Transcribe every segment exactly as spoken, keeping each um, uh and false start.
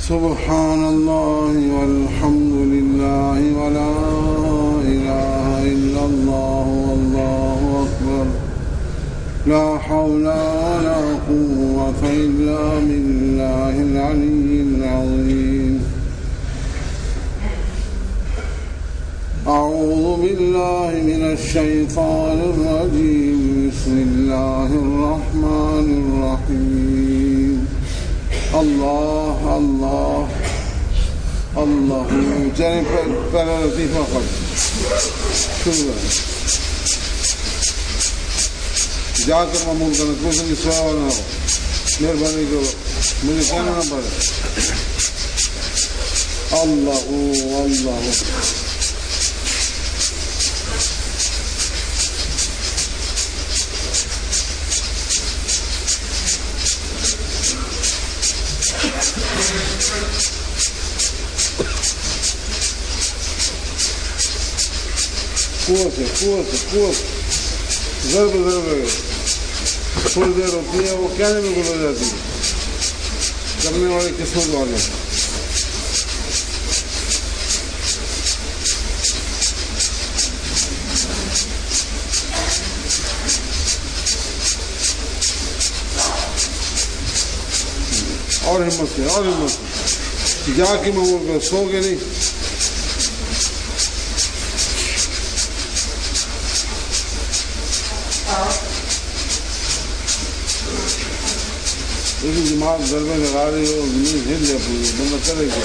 سبحان الله والحمد لله ولا إله إلا الله والله أكبر لا حول ولا قوة إلا بالله العلي العظيم. أعوذ بالله من الشيطان الرجيم. بسم الله الرحمن الرحيم. الله الله الله. चलें पहला लतीफ़ा ख़ुद शुरू करें। जाकर मामूल करना, कोई सा सवाल ना हो, मेहरबानी करो, मुझे कहना ना पड़े। अल्लाह अल्लाह कुआं से कुआं से कुआं ज़रब ज़रब थोड़ी देर होती है, वो कहने में गुजर जाती है, करने वाले किस्मत वाले। और हिम्मत से और हिम्मत से जाके मैं बोल कर सो के नहीं। लेकिन दिमाग गरबे लगा रही हो, जमीन हिल जाए पूरी, बंदा करे क्या।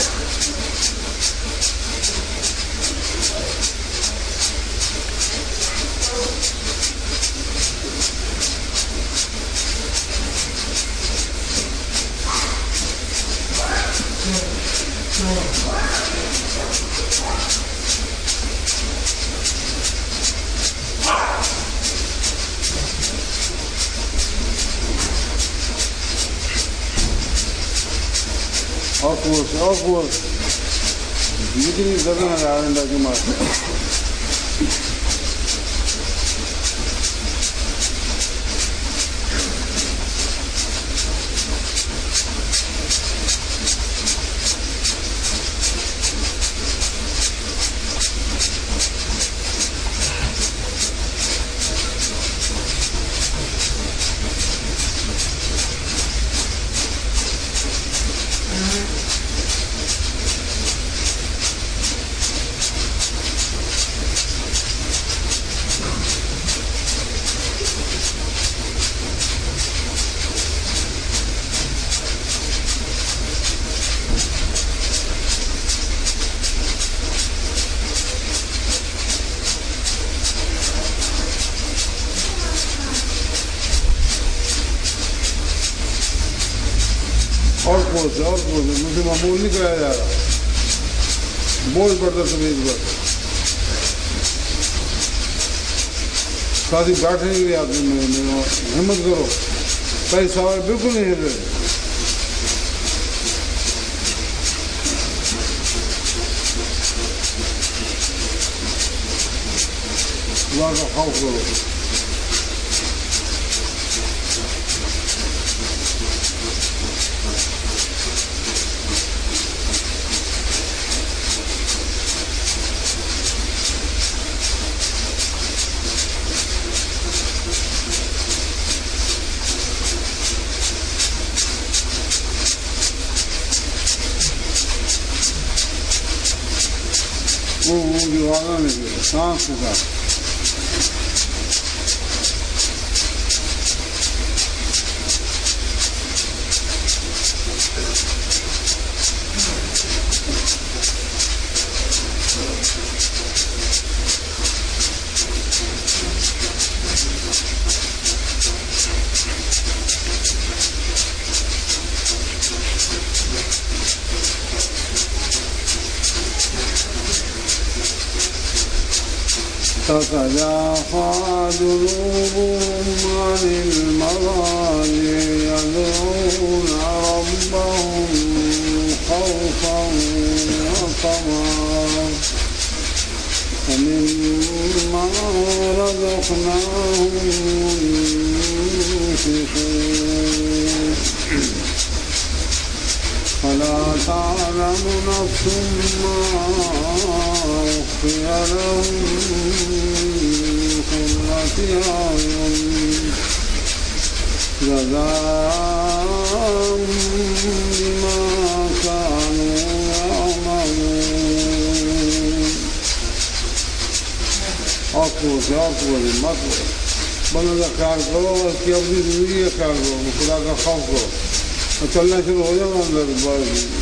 और कुआं से और कुआं लेकिन ये ज़्यादा ना आ रहा है मार और पोज और पोज मुझे मामूल नहीं कराया जा रहा, बोझ पड़ता तमीज पर। साथी बैठने के लिए आदमी में हिम्मत करो, कई सवाल बिल्कुल नहीं हिल रहे। अल्लाह का खौफ करो। वो वो दीवाना नहीं सांस के साथ تتجافى جنوبهم عن المضاجع يدعون ربهم خوفا وطمعا ومما رزقناهم ينفقون فلا تعلم نفس ما أخفي لهم من قرة أعين جزاء بما كانوا يعملون. आपको से आपको मत बनो का ख्याल करो, उसकी अपनी जिंदगी का ख्याल करो, खुदा का खौफ करो और चलना शुरू हो जाओ अंदर बाहर।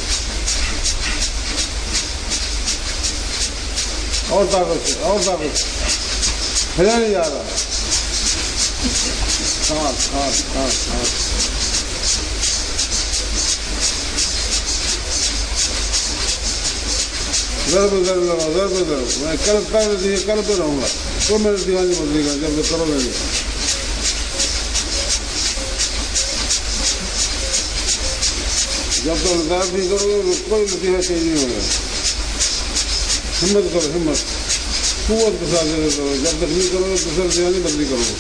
और ताकत से और ताकत हिला नहीं जा रहा। खास खास खास खास दर पे दर लगाओ, दर पे दर। मैं कल पहले दिए कल पे रहूँगा तो मेरे दीवानी बदलेगा जब मैं करोगे नहीं। जब तक गायब नहीं करोगे कोई नतीजा चेंज नहीं होगा। हिम्मत करो, हिम्मत कुव्वत के साथ करो। जब तक नहीं करोगे दूसरा दीवानी बदली करोगे।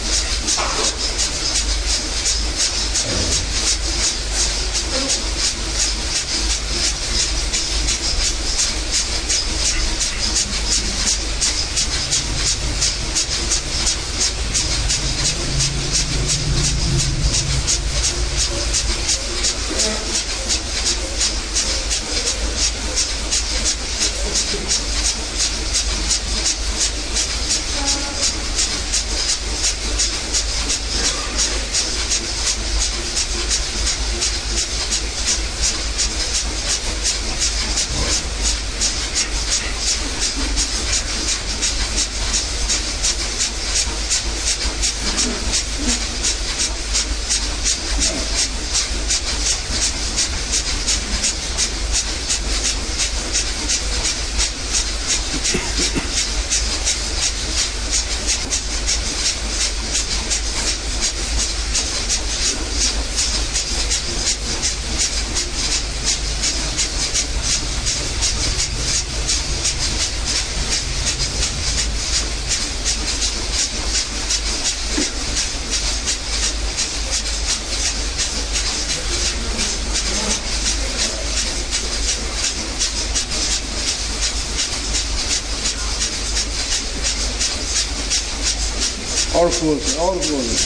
और जोर से और जोर से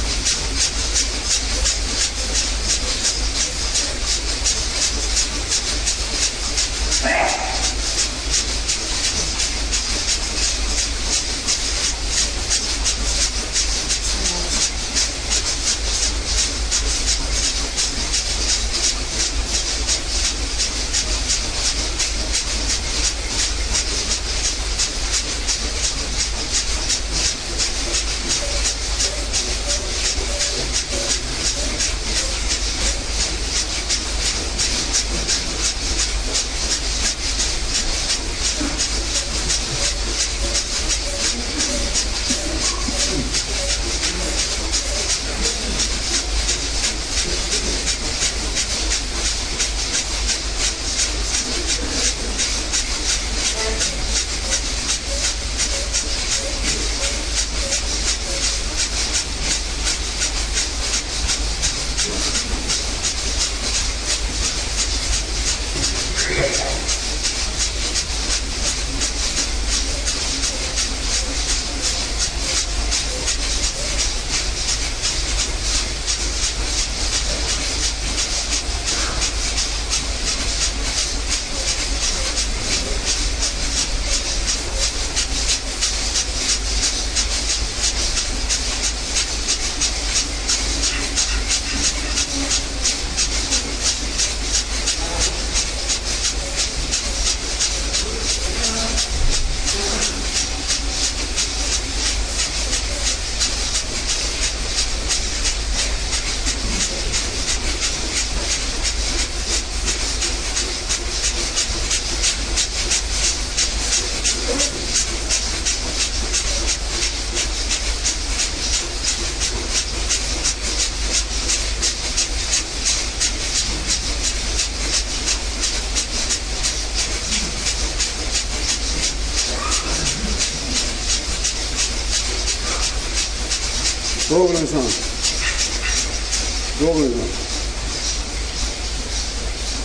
Dobre insan. Dobre insan.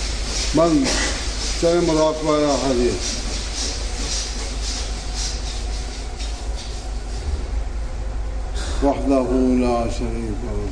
بند چلے مراقبہ یا حدیث وحده لا شريك له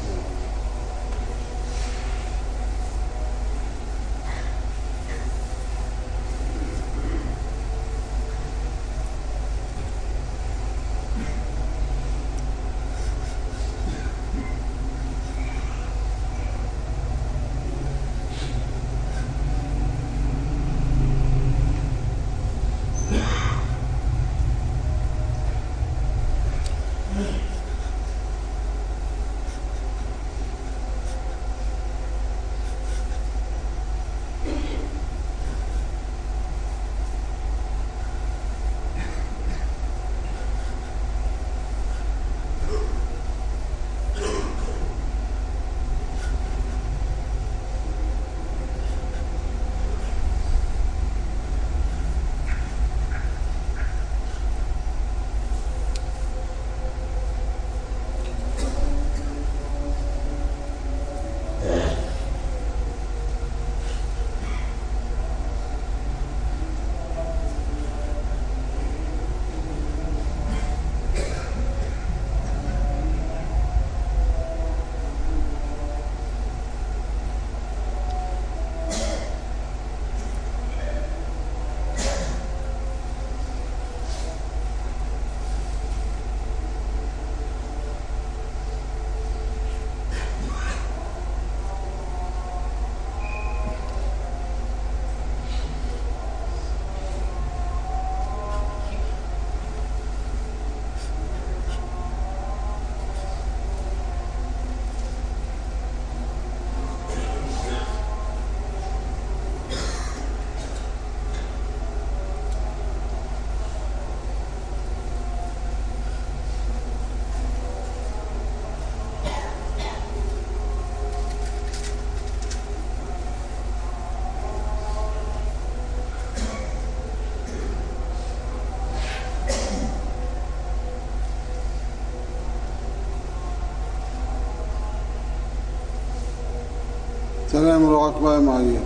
سلام العقبة معي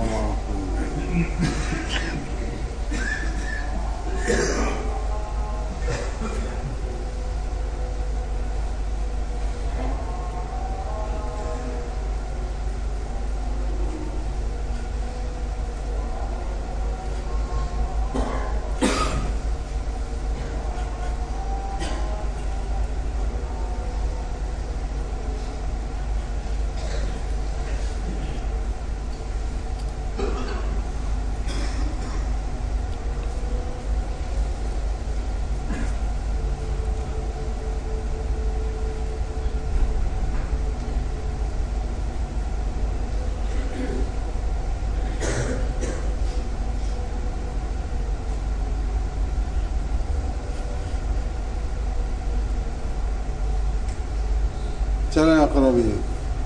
سلام أقربين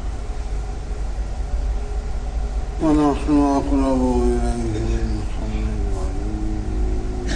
ونحن أقرب إليه من حبل الوريد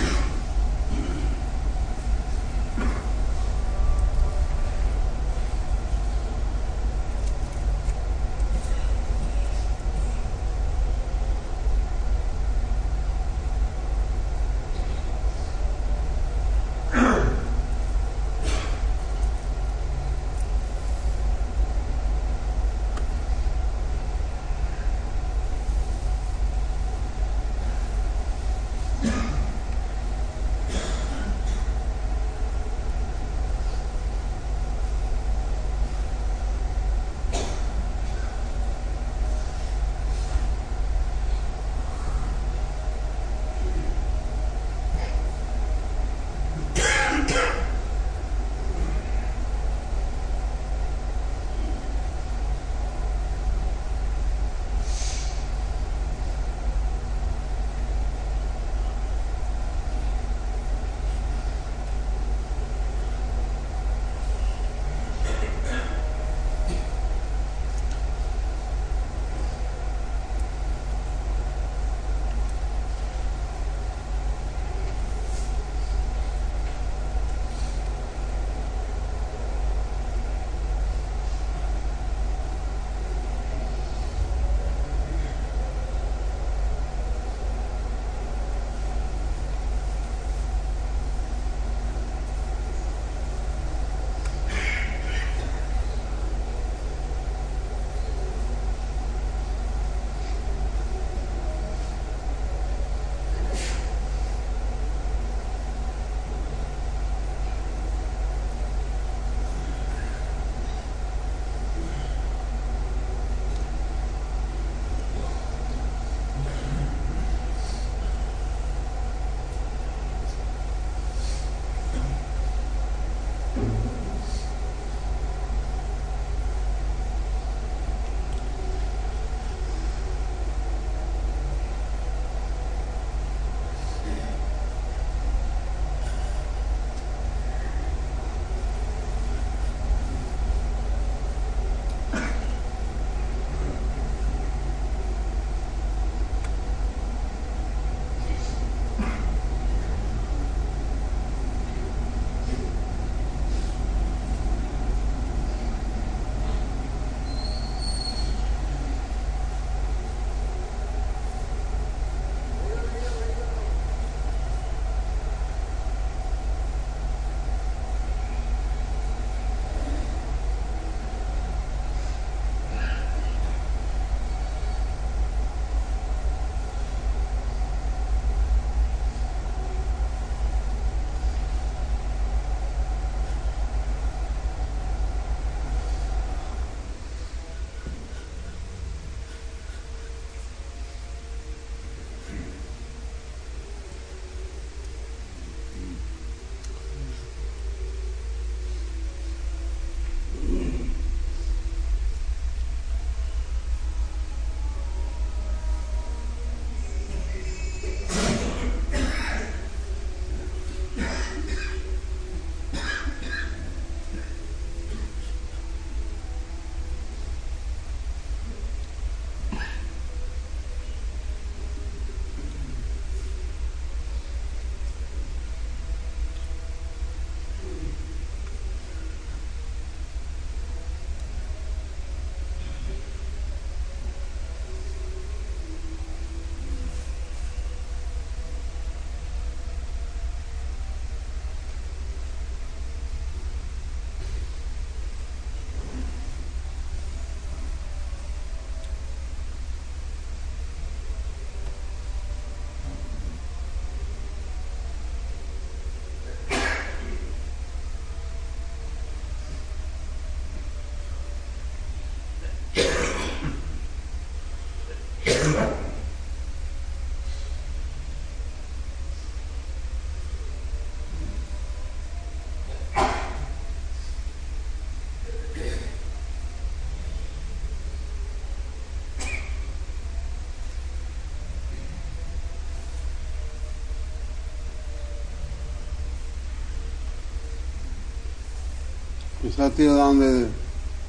साथी अजान दे दे।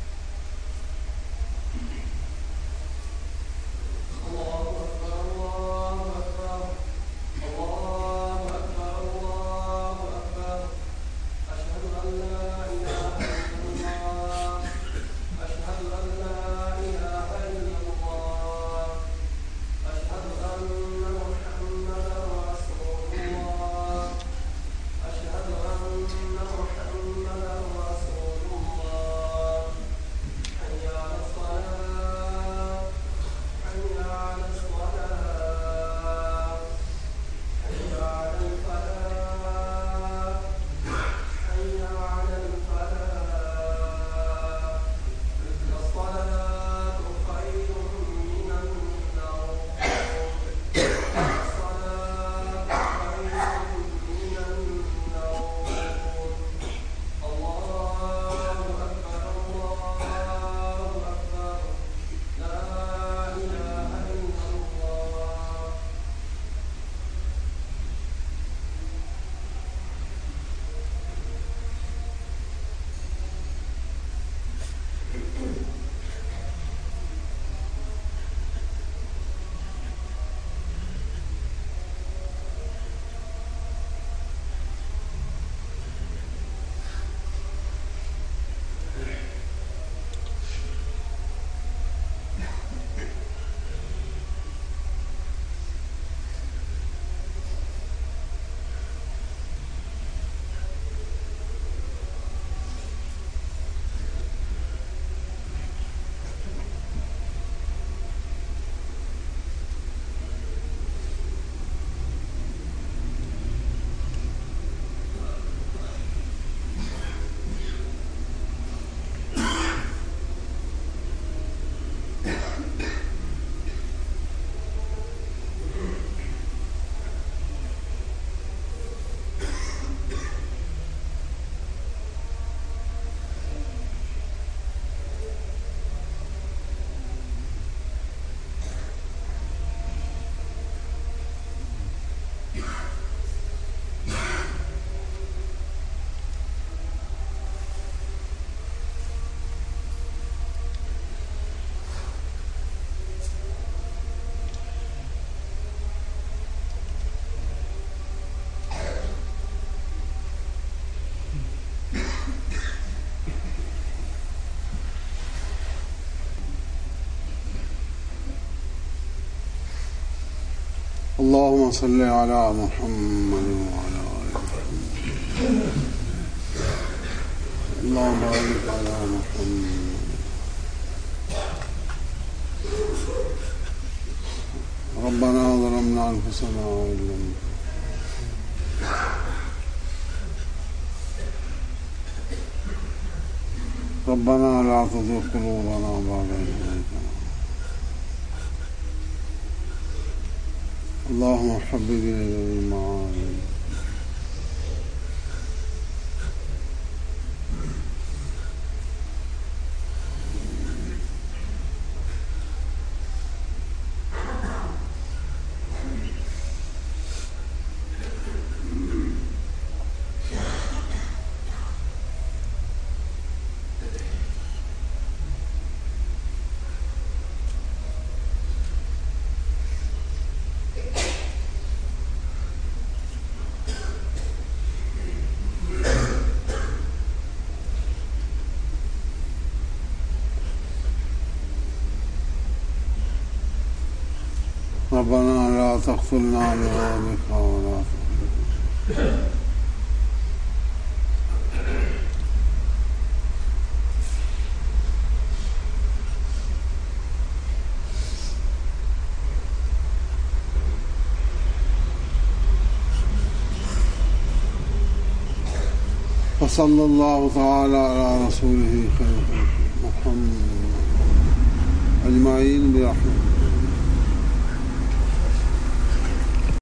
اللهم صل على محمد وعلى آل محمد. اللهم بارك على محمد. ربنا ظلمنا أنفسنا وإن لم ربنا لا تزغ قلوبنا بعد إذ هديتنا. اللهم حبب إلينا الإيمان ربنا لا تقتلنا بغضبك ولا تخزنا. وصلى الله تعالى على رسوله خير محمد أجمعين برحمته.